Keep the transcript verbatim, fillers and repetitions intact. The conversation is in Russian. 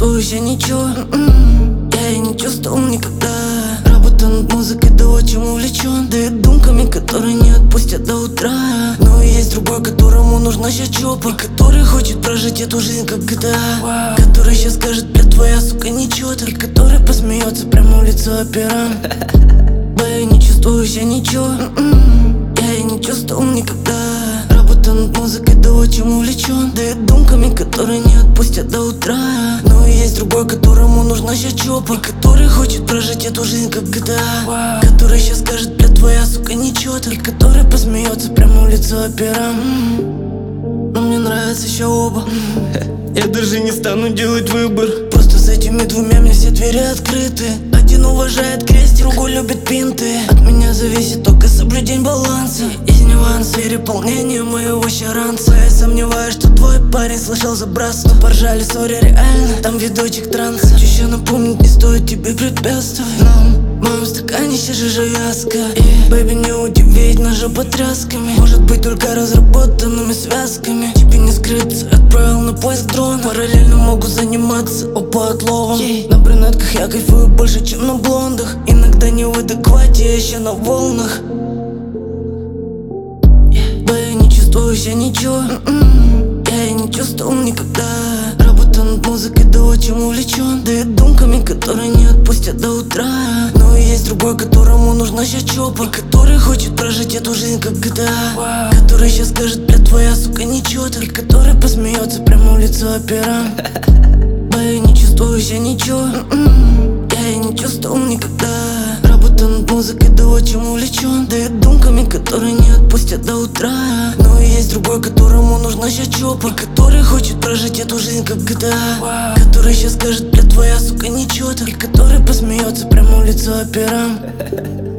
чувствую я ничего, я и не чувствовал никогда. Работа над музыкой, да очень увлечен. Да и думками, которые не отпустят до утра. Но есть другой, которому нужна сейчас чопа, и который хочет прожить эту жизнь как джи ти эй. Который сейчас скажет: бля, твоя сука нечёток. И который посмеется прямо в лицо операм. Да я не чувствую я ничего, я и не чувствовал никогда. Работа над музыкой, да очень увлечен. Да и думками, которые не отпустят до утра. Но есть другой, которому нужна сейчас чопа, и который хочет прожить эту жизнь как джи ти эй. Который сейчас скажет: бля, твоя сука нечёток. И который посмеется прямо в лицо операм. Но мне нравятся еще оба. Я даже не стану делать выбор. Просто с этими двумя мне все двери открыты. Один уважает крестик, другой любит пинты. От меня зависит только соблюдение баланса. Из нюанса переполнение моего щаранца. Я сомневаюсь, что твой парень слышал забрас. Но поржали, сори, реально, там видочек транса. Хочу еще напомнить, не стоит тебе препятствовать нам. В моем стакане сейчас же вязка. И, бэйби, не удивить ножопотрясками. Может быть, только разработанными связками. Тебе не скрыться, отправил на поиск дрона. Параллельно могу заниматься опа отловом. На брюнетках я кайфую больше, чем на блондах. Иногда не в адеквате, я еще на волнах. Да я не чувствую я ничего, я и не чувствовал никогда. Работа над музыкой, да очень увлечен. Да и думками, которые не отпустят до утра. Но есть другой, которому нужна сейчас чопа, и который хочет прожить эту жизнь как джи ти эй. Который сейчас скажет: бля, твоя сука нечёток. И который посмеется прямо в лицо операм. Да я не чувствую я ничего, я и не чувствовал никогда. Работа над музыкой, да очень увлечен. Да и думками, которые не отпустят до утра. Но есть другой, которому нужна сейчас чопа, и который хочет прожить эту жизнь как джи ти эй. Который сейчас скажет: бля, твоя сука нечёток. И который посмеется прямо в лицо операм.